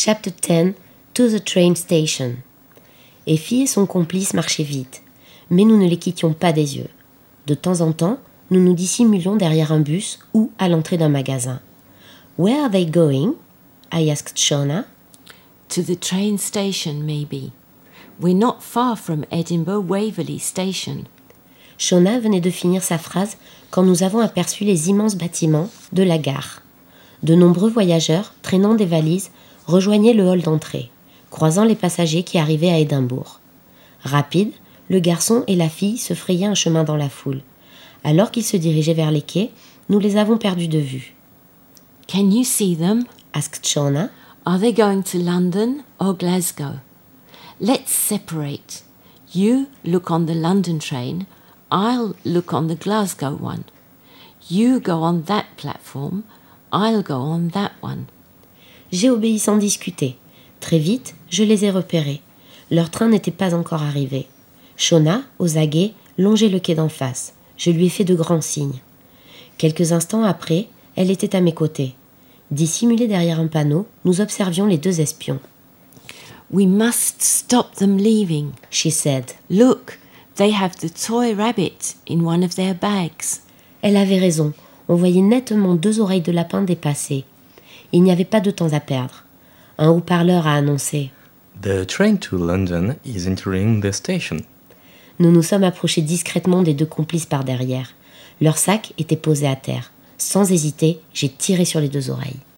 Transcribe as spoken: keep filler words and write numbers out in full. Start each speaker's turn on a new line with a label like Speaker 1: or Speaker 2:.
Speaker 1: Chapter ten. To the train station. Effie et son complice marchaient vite, mais nous ne les quittions pas des yeux. De temps en temps, nous nous dissimulions derrière un bus ou à l'entrée d'un magasin. Where are they going? I asked Shona.
Speaker 2: To the train station, maybe. We're not far from Edinburgh Waverley Station.
Speaker 1: Shona venait de finir sa phrase quand nous avons aperçu les immenses bâtiments de la gare. De nombreux voyageurs, traînant des valises, rejoignaient le hall d'entrée, croisant les passagers qui arrivaient à Édimbourg. Rapide, le garçon et la fille se frayaient un chemin dans la foule. Alors qu'ils se dirigeaient vers les quais, nous les avons perdus de vue.
Speaker 2: « Can you see them? »
Speaker 1: asked Shona.
Speaker 2: « Are they going to London or Glasgow? Let's separate. You look on the London train, I'll look on the Glasgow one. You go on that platform, I'll go on that one. »
Speaker 1: J'ai obéi sans discuter. Très vite, je les ai repérés. Leur train n'était pas encore arrivé. Shona, aux aguets, longeait le quai d'en face. Je lui ai fait de grands signes. Quelques instants après, elle était à mes côtés. Dissimulés derrière un panneau, nous observions les deux espions.
Speaker 2: « We must stop them leaving, »
Speaker 1: she said.
Speaker 2: « Look, they have the toy rabbit in one of their bags. »
Speaker 1: Elle avait raison. On voyait nettement deux oreilles de lapin dépasser. Il n'y avait pas de temps à perdre. Un haut-parleur a annoncé
Speaker 3: « The train to London is entering the station. »
Speaker 1: Nous nous sommes approchés discrètement des deux complices par derrière. Leur sac était posé à terre. Sans hésiter, j'ai tiré sur les deux oreilles.